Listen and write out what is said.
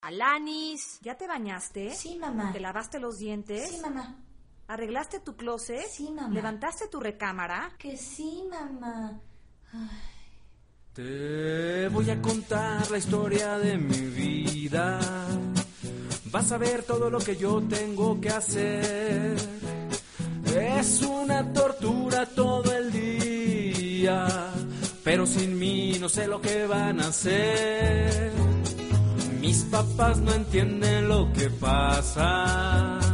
Alanis. ¿Ya te bañaste? Sí, mamá. ¿Te lavaste los dientes? Sí, mamá. ¿Arreglaste tu closet? Sí, mamá. ¿Levantaste tu recámara? Que sí, mamá. Ay. Te voy a contar la historia de mi vida. Vas a ver todo lo que yo tengo que hacer. Es una tortura todo el día, pero sin mí no sé lo que van a hacer. Mis papás no entienden lo que pasa.